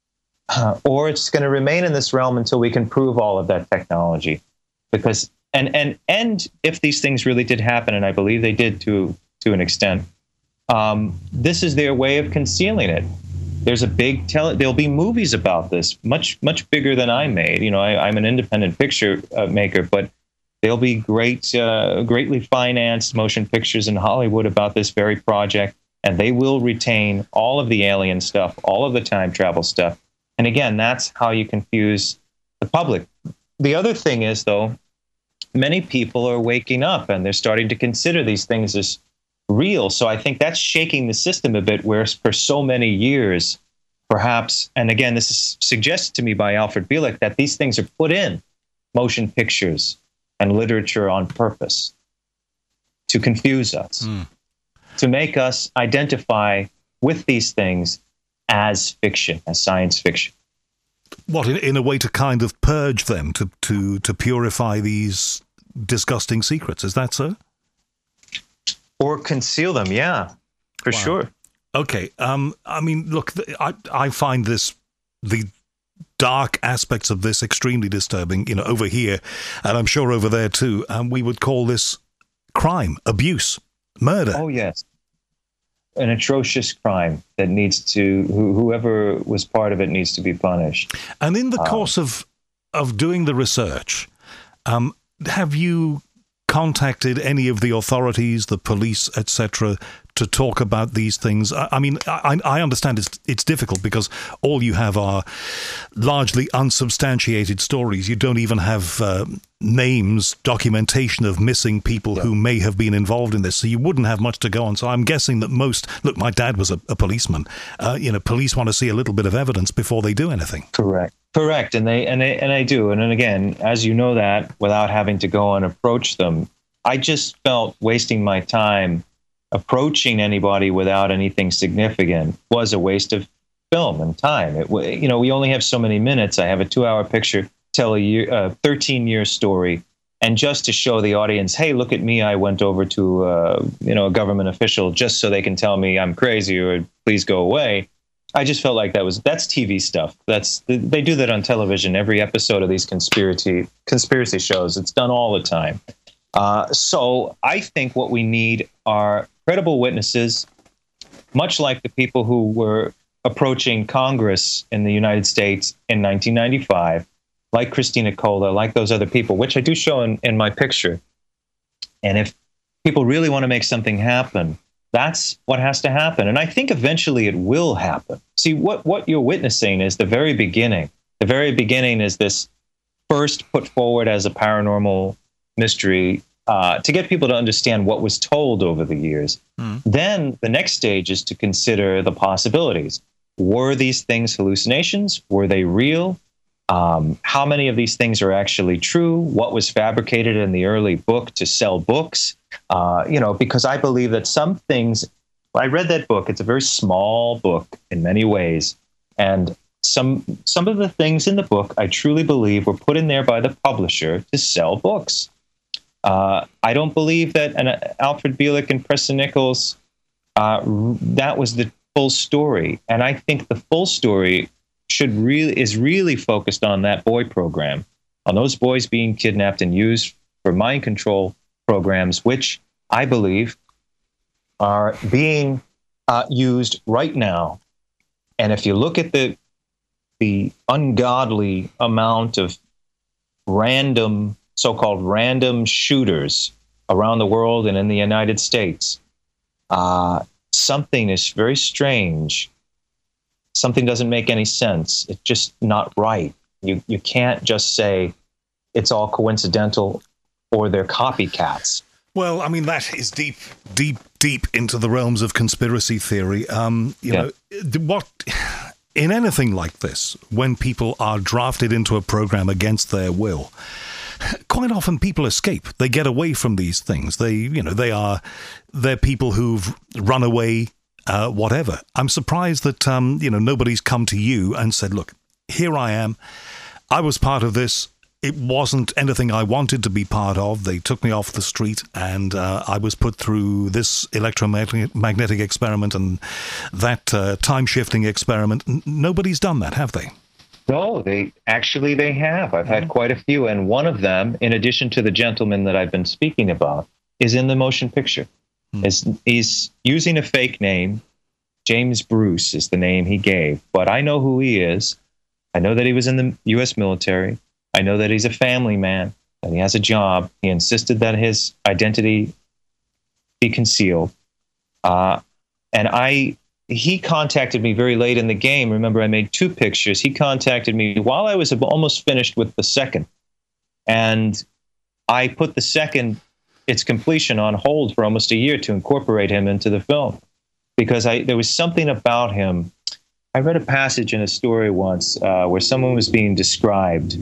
or it's going to remain in this realm until we can prove all of that technology. Because and if these things really did happen, and I believe they did to an extent, this is their way of concealing it. There's a big there'll be movies about this, much bigger than I made. I'm an independent picture maker, but there'll be greatly financed motion pictures in Hollywood about this very project, and they will retain all of the alien stuff, all of the time travel stuff. And again, that's how you confuse the public. The other thing is, though, many people are waking up and they're starting to consider these things as real. So I think that's shaking the system a bit, where for so many years, perhaps, and again, this is suggested to me by Alfred Bielek, that these things are put in motion pictures and literature on purpose to confuse us, to make us identify with these things as fiction, as science fiction. What, in a way to kind of purge them, to purify these disgusting secrets? Is that so? Or conceal them, yeah, for sure. Okay. I mean, look, I find the dark aspects of this extremely disturbing, over here, and I'm sure over there too. We would call this crime, abuse, murder. Oh, yes. An atrocious crime that needs to, whoever was part of it needs to be punished. And in the course of doing the research, have you contacted any of the authorities, the police, etc., to talk about these things? I mean, I understand it's difficult because all you have are largely unsubstantiated stories. You don't even have names, documentation of missing people who may have been involved in this, so you wouldn't have much to go on. So I'm guessing that look, my dad was a policeman. Police want to see a little bit of evidence before they do anything. Correct, and they do. And then again, as you know that, without having to go and approach them, I just felt wasting my time approaching anybody without anything significant was a waste of film and time. We only have so many minutes. I have a 2-hour picture, tell a 13-year story, and just to show the audience, hey, look at me, I went over to a government official just so they can tell me I'm crazy or please go away. I just felt like that's TV stuff. They do that on television. Every episode of these conspiracy shows, it's done all the time. So I think what we need are credible witnesses, much like the people who were approaching Congress in the United States in 1995, like Christina Kola, like those other people, which I do show in my picture. And if people really want to make something happen, that's what has to happen. And I think eventually it will happen. See, what you're witnessing is the very beginning. The very beginning is this first put forward as a paranormal mystery to get people to understand what was told over the years. Then the next stage is to consider the possibilities. Were these things hallucinations? Were they real? How many of these things are actually true? What was fabricated in the early book to sell books? Because I believe that some things, I read that book, it's a very small book in many ways. And some of the things in the book, I truly believe were put in there by the publisher to sell books. I don't believe that Alfred Bielek and Preston Nichols, that was the full story. And I think the full story is really focused on that boy program, on those boys being kidnapped and used for mind control programs, which I believe are being used right now. And if you look at the ungodly amount of so-called random shooters around the world and in the United States, something is very strange. Something doesn't make any sense. It's just not right. You can't just say it's all coincidental or they're copycats. Well, I mean, that is deep into the realms of conspiracy theory. What in anything like this, when people are drafted into a program against their will, quite often people escape. They get away from these things. They're people who've run away, whatever. I'm surprised that nobody's come to you and said, "Look, here I am. I was part of this. It wasn't anything I wanted to be part of. They took me off the street, and I was put through this electromagnetic experiment and that time-shifting experiment." Nobody's done that, have they? No, they have. I've had quite a few, and one of them, in addition to the gentleman that I've been speaking about, is in the motion picture. He's using a fake name. James Bruce is the name he gave, but I know who he is. I know that he was in the U.S. military. I know that he's a family man, and he has a job. He insisted that his identity be concealed. He contacted me very late in the game. Remember, I made 2 pictures. He contacted me while I was almost finished with the second. And I put the second, its completion, on hold for almost a year to incorporate him into the film. Because there was something about him I read a passage in a story once where someone was being described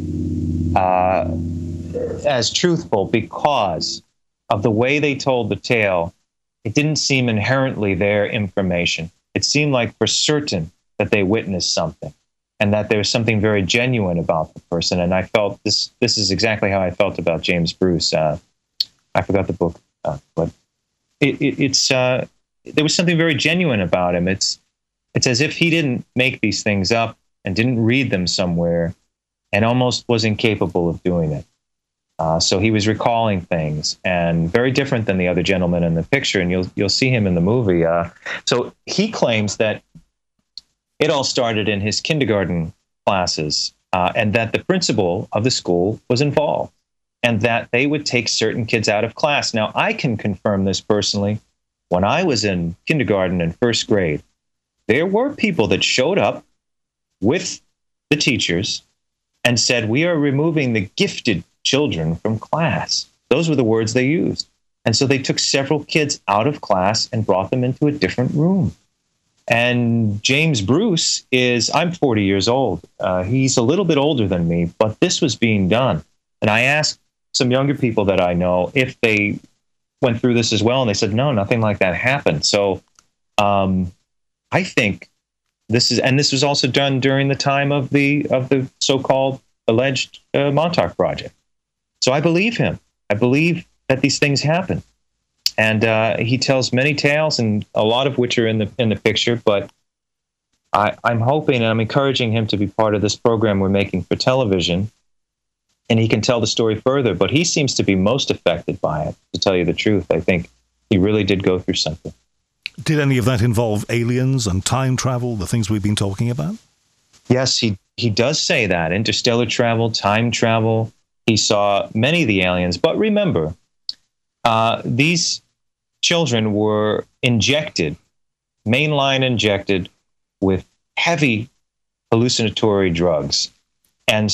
as truthful because of the way they told the tale. It didn't seem inherently their information. It seemed like for certain that they witnessed something and that there was something very genuine about the person. And I felt this is exactly how I felt about James Bruce. I forgot the book, but it's there was something very genuine about him. It's as if he didn't make these things up and didn't read them somewhere and almost was incapable of doing it. So he was recalling things, and very different than the other gentleman in the picture, and you'll see him in the movie. So he claims that it all started in his kindergarten classes, and that the principal of the school was involved, and that they would take certain kids out of class. Now, I can confirm this personally. When I was in kindergarten and first grade, there were people that showed up with the teachers and said, "We are removing the gifted children from class." Those were the words they used. And so they took several kids out of class and brought them into a different room. And James Bruce I'm 40 years old. He's a little bit older than me, but this was being done. And I asked some younger people that I know if they went through this as well, and they said, no, nothing like that happened. So I think this was also done during the time of the so-called alleged Montauk Project. So I believe him. I believe that these things happen. And he tells many tales, and a lot of which are in the picture. But I'm hoping and I'm encouraging him to be part of this program we're making for television, and he can tell the story further. But he seems to be most affected by it, to tell you the truth. I think he really did go through something. Did any of that involve aliens and time travel, the things we've been talking about? Yes, he does say that. Interstellar travel, time travel. He saw many of the aliens. But remember, these children were mainline injected with heavy hallucinatory drugs. And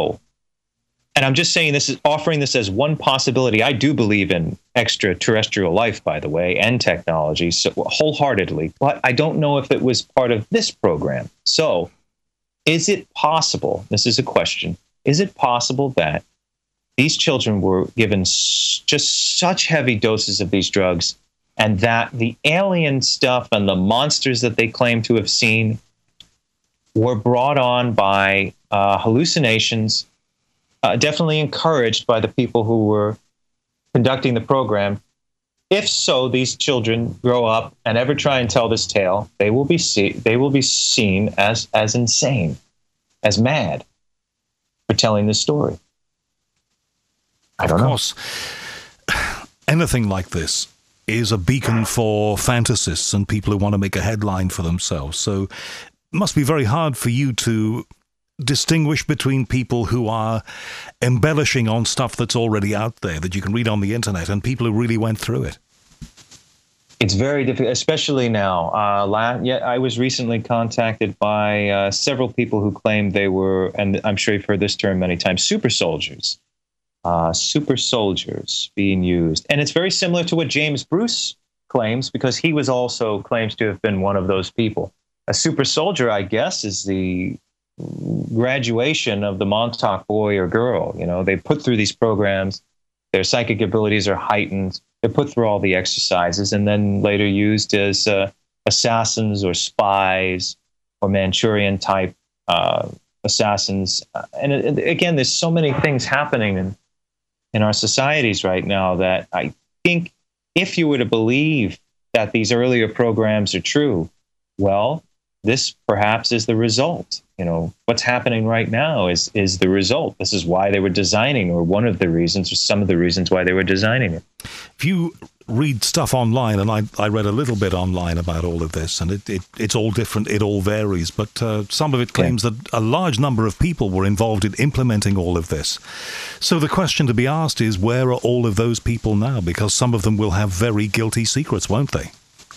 I'm just saying offering this as one possibility. I do believe in extraterrestrial life, by the way, and technology, so wholeheartedly, but I don't know if it was part of this program. So is it possible, this is a question, is it possible that these children were given just such heavy doses of these drugs, and that the alien stuff and the monsters that they claim to have seen were brought on by hallucinations, definitely encouraged by the people who were conducting the program? If so, these children grow up and ever try and tell this tale, they will be seen as insane, as mad for telling this story. I don't know. Of course, anything like this is a beacon for fantasists and people who want to make a headline for themselves. So it must be very hard for you to distinguish between people who are embellishing on stuff that's already out there that you can read on the internet and people who really went through it. It's very difficult, especially now. I was recently contacted by several people who claimed they were, and I'm sure you've heard this term many times, super soldiers. Super soldiers being used. And it's very similar to what James Bruce claims, because he was also claims to have been one of those people. A super soldier, I guess, is the graduation of the Montauk boy or girl. You know, they put through these programs, their psychic abilities are heightened, they're put through all the exercises, and then later used as assassins or spies or Manchurian type assassins. And again, there's so many things happening in our societies right now that I think if you were to believe that these earlier programs are true, well, this perhaps is the result. You know, what's happening right now is the result. This is why they were designing, or one of the reasons, or some of the reasons why they were designing it. If you read stuff online, and I read a little bit online about all of this, and it's all different, it all varies, but some of it claims that a large number of people were involved in implementing all of this. So the question to be asked is, where are all of those people now? Because some of them will have very guilty secrets, won't they?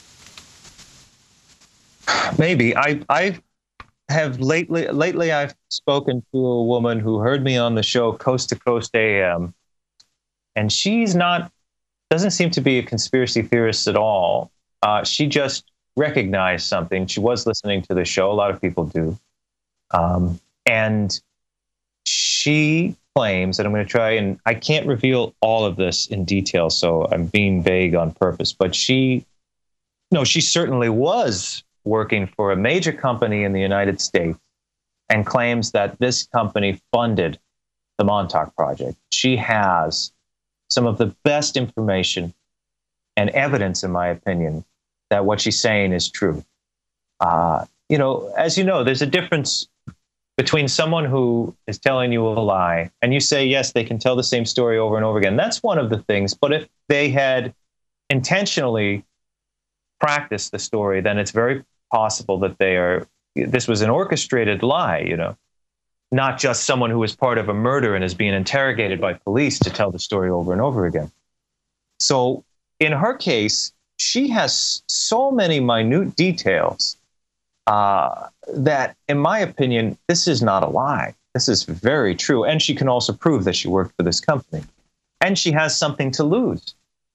Maybe. I have lately I've spoken to a woman who heard me on the show Coast to Coast AM, and she's doesn't seem to be a conspiracy theorist at all. She just recognized something. She was listening to the show. A lot of people do. And she claims, and I'm going to try, and I can't reveal all of this in detail, so I'm being vague on purpose, but she certainly was working for a major company in the United States and claims that this company funded the Montauk Project. She has some of the best information and evidence, in my opinion, that what she's saying is true. As you know, there's a difference between someone who is telling you a lie and you say, yes, they can tell the same story over and over again. That's one of the things. But if they had intentionally practiced the story, then it's very possible that this was an orchestrated lie, not just someone who was part of a murder and is being interrogated by police to tell the story over and over again. So in her case, she has so many minute details that, in my opinion, this is not a lie. This is very true. And she can also prove that she worked for this company. And she has something to lose.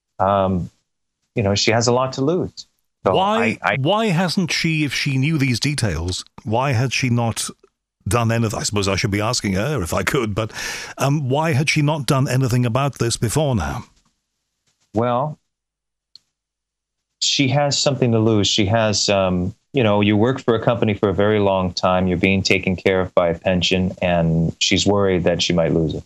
She has a lot to lose. So why hasn't she, if she knew these details, why had she not done anything? I suppose I should be asking her if I could, but why had she not done anything about this before now? Well, she has something to lose. She has, you work for a company for a very long time. You're being taken care of by a pension, and she's worried that she might lose it.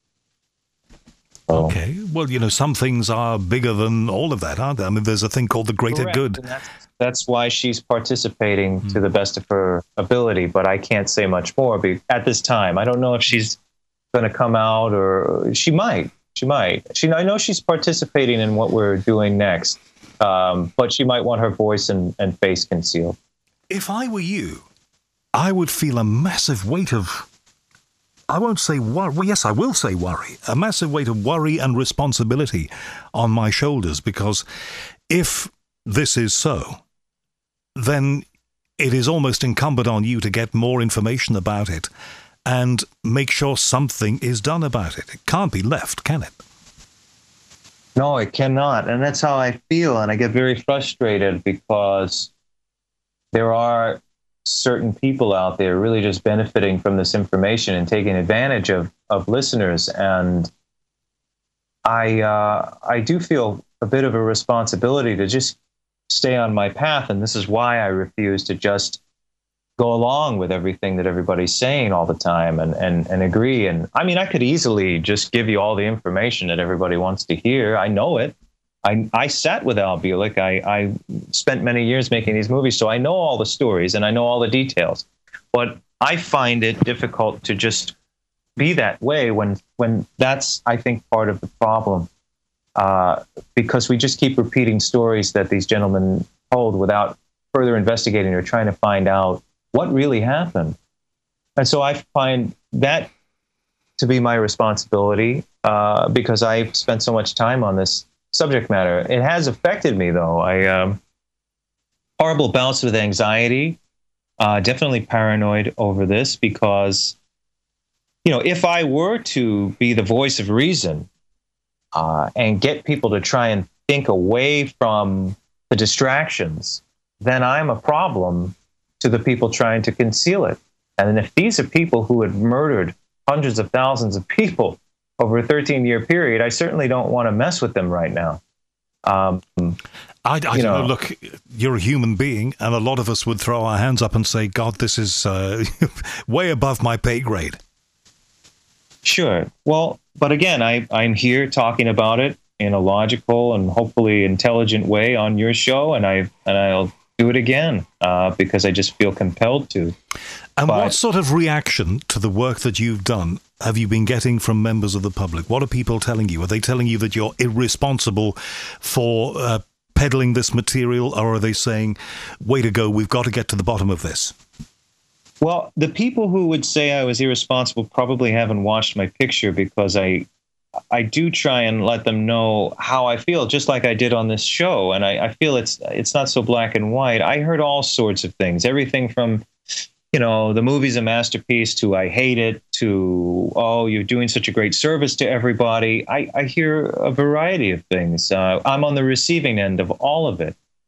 So, okay. Well, some things are bigger than all of that, aren't there? I mean, there's a thing called the greater correct. good. And that's why she's participating to the best of her ability, but I can't say much more at this time. I don't know if she's going to come out, or she might. I know she's participating in what we're doing next. But she might want her voice and face concealed. If I were you, I would feel a massive weight of, I won't say worry, well, yes, I will say worry, a massive weight of worry and responsibility on my shoulders, because if this is so, then it is almost incumbent on you to get more information about it and make sure something is done about it. It can't be left, can it? No, it cannot. And that's how I feel. And I get very frustrated because there are certain people out there really just benefiting from this information and taking advantage of listeners. And I do feel a bit of a responsibility to just stay on my path. And this is why I refuse to just go along with everything that everybody's saying all the time and agree. And I mean, I could easily just give you all the information that everybody wants to hear. I know it. I sat with Al Bielek. I spent many years making these movies, so I know all the stories and I know all the details. But I find it difficult to just be that way when that's, I think, part of the problem. Because we just keep repeating stories that these gentlemen told without further investigating or trying to find out what really happened. And so I find that to be my responsibility because I've spent so much time on this subject matter. It has affected me, though. I horrible bouts with anxiety, definitely paranoid over this because, if I were to be the voice of reason and get people to try and think away from the distractions, then I'm a problem to the people trying to conceal it. And if these are people who had murdered hundreds of thousands of people over a 13-year period, I certainly don't want to mess with them right now. I don't know, look, you're a human being, and a lot of us would throw our hands up and say, God, this is way above my pay grade. Sure. Well, but again, I'm here talking about it in a logical and hopefully intelligent way on your show, and I'll do it again because I just feel compelled to. And what sort of reaction to the work that you've done have you been getting from members of the public? What are people telling you? Are they telling you that you're irresponsible for peddling this material, or are they saying, way to go, we've got to get to the bottom of this? Well, the people who would say I was irresponsible probably haven't watched my picture because I do try and let them know how I feel, just like I did on this show. And I feel it's not so black and white. I heard all sorts of things, everything from, the movie's a masterpiece to I hate it to, oh, you're doing such a great service to everybody. I hear a variety of things. I'm on the receiving end of all of it.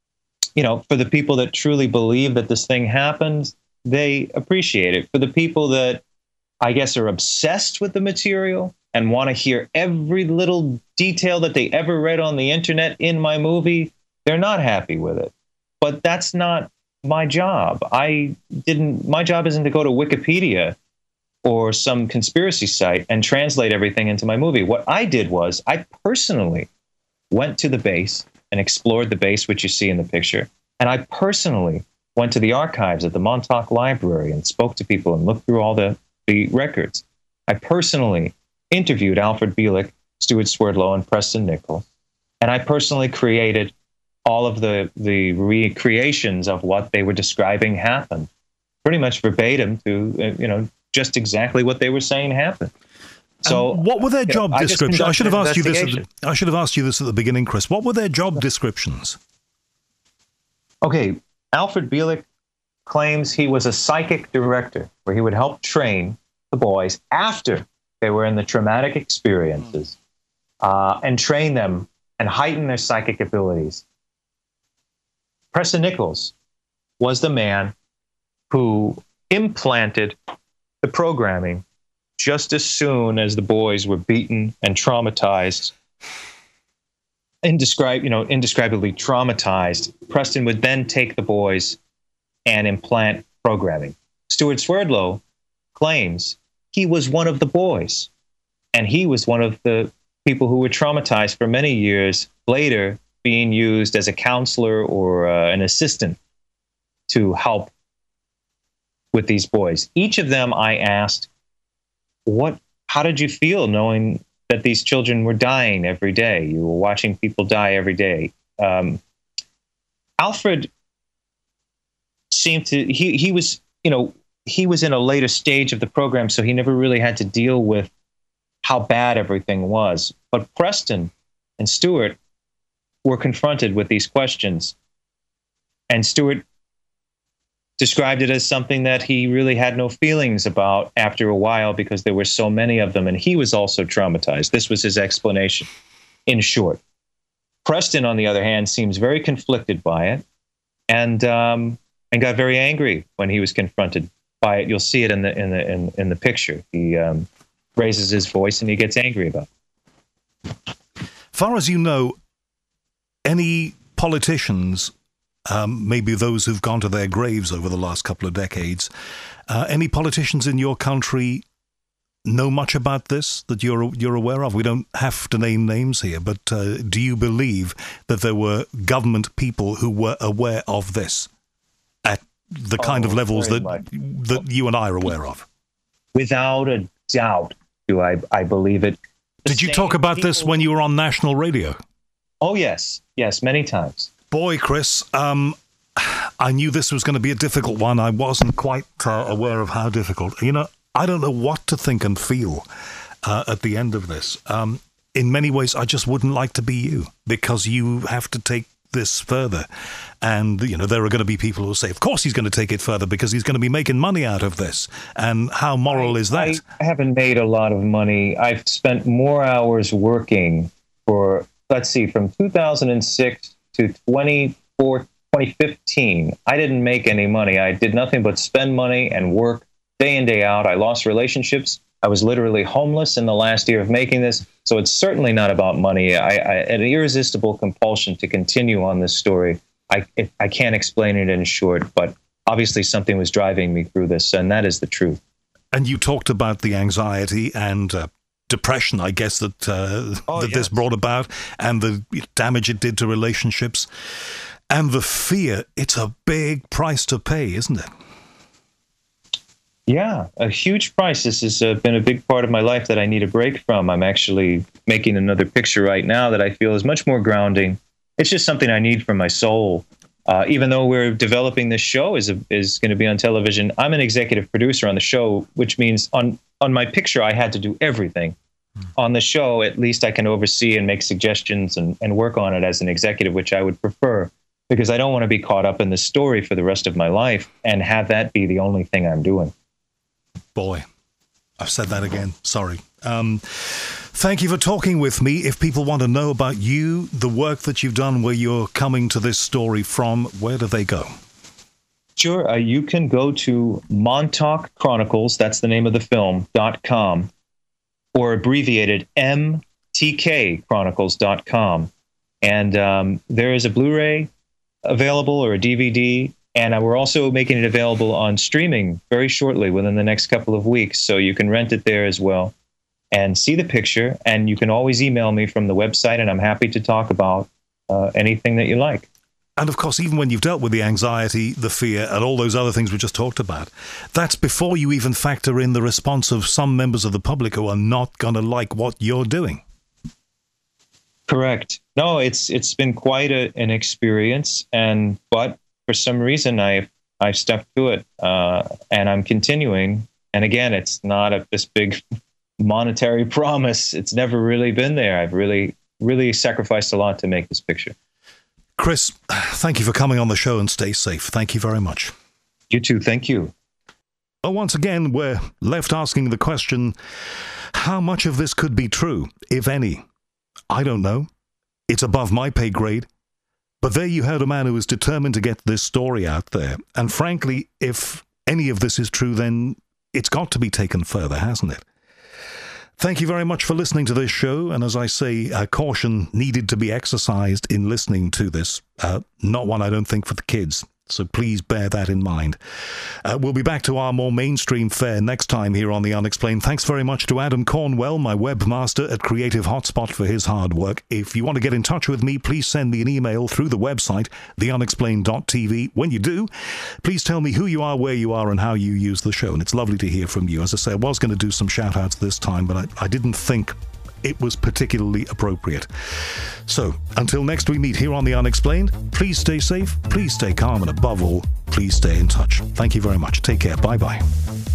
for the people that truly believe that this thing happened, they appreciate it. For the people that I guess are obsessed with the material and want to hear every little detail that they ever read on the internet in my movie, they're not happy with it. But that's not my job. My job isn't to go to Wikipedia or some conspiracy site and translate everything into my movie. What I did was I personally went to the base and explored the base, which you see in the picture. And I personally went to the archives at the Montauk Library and spoke to people and looked through all the records. I personally interviewed Alfred Bielek, Stuart Swerdlow, and Preston Nichols. And I personally created all of the recreations of what they were describing happened, pretty much verbatim to, just exactly what they were saying happened. So, what were their job descriptions? I should have asked you this at the beginning, Chris. What were their job descriptions? Okay, Alfred Bielek claims he was a psychic director, where he would help train the boys after they were in the traumatic experiences, and train them and heighten their psychic abilities. Preston Nichols was the man who implanted the programming just as soon as the boys were beaten and traumatized, indescribably traumatized. Preston would then take the boys and implant programming. Stuart Swerdlow claims he was one of the boys, and he was one of the people who were traumatized for many years later, being used as a counselor or an assistant to help with these boys. Each of them I asked, how did you feel knowing that these children were dying every day? You were watching people die every day. Alfred seemed to, he was in a later stage of the program, so he never really had to deal with how bad everything was. But Preston and Stuart were confronted with these questions. And Stuart described it as something that he really had no feelings about after a while because there were so many of them, and he was also traumatized. This was his explanation, in short. Preston, on the other hand, seems very conflicted by it, and got very angry when he was confronted by it. You'll see it in the picture. He raises his voice and he gets angry about it. Far as you know, any politicians, maybe those who've gone to their graves over the last couple of decades, any politicians in your country know much about this that you're aware of? We don't have to name names here, but do you believe that there were government people who were aware of this at the kind of levels that you and I are aware of? Without a doubt, do I believe it. Did you talk about this when you were on national radio? Oh, yes, many times. Boy, Chris, I knew this was going to be a difficult one. I wasn't quite aware of how difficult. I don't know what to think and feel at the end of this. In many ways, I just wouldn't like to be you, because you have to take this further. And, there are going to be people who say, of course he's going to take it further because he's going to be making money out of this. And how moral is that? I haven't made a lot of money. I've spent more hours working for, from 2006 to 2015. I didn't make any money. I did nothing but spend money and work day in, day out. I lost relationships. I was literally homeless in the last year of making this. So it's certainly not about money. An irresistible compulsion to continue on this story. I can't explain it in short, but obviously something was driving me through this, and that is the truth. And you talked about the anxiety and depression, I guess, that this brought about, and the damage it did to relationships, and the fear. It's a big price to pay, isn't it? Yeah, a huge price. This has been a big part of my life that I need a break from. I'm actually making another picture right now that I feel is much more grounding. It's just something I need for my soul. Even though we're developing this show is going to be on television, I'm an executive producer on the show, which means on my picture, I had to do everything. On the show, at least I can oversee and make suggestions and work on it as an executive, which I would prefer, because I don't want to be caught up in the story for the rest of my life and have that be the only thing I'm doing. Boy, I've said that again. Sorry. Thank you for talking with me. If people want to know about you, the work that you've done, where you're coming to this story from, where do they go? Sure. You can go to Montauk Chronicles, that's the name of the film, .com, or abbreviated mtkchronicles.com. And there is a Blu-ray available or a DVD, and we're also making it available on streaming very shortly, within the next couple of weeks, so you can rent it there as well and see the picture. And you can always email me from the website, and I'm happy to talk about anything that you like. And of course, even when you've dealt with the anxiety, the fear, and all those other things we just talked about, that's before you even factor in the response of some members of the public who are not going to like what you're doing. Correct. No, it's been quite an experience, but for some reason I've stuck to it, and I'm continuing. And again, it's not this big monetary promise. It's never really been there. I've really, really sacrificed a lot to make this picture. Chris, thank you for coming on the show, and stay safe. Thank you very much. You too. Thank you. Well, once again, we're left asking the question, how much of this could be true, if any? I don't know. It's above my pay grade. But there you heard a man who is determined to get this story out there. And frankly, if any of this is true, then it's got to be taken further, hasn't it? Thank you very much for listening to this show. And as I say, caution needed to be exercised in listening to this. Not one, I don't think, for the kids. So please bear that in mind. We'll be back to our more mainstream fare next time here on The Unexplained. Thanks very much to Adam Cornwell, my webmaster at Creative Hotspot, for his hard work. If you want to get in touch with me, please send me an email through the website, theunexplained.tv. When you do, please tell me who you are, where you are, and how you use the show. And it's lovely to hear from you. As I say, I was going to do some shout-outs this time, but I didn't think it was particularly appropriate. So, until next we meet here on The Unexplained, please stay safe, please stay calm, and above all, please stay in touch. Thank you very much. Take care. Bye-bye.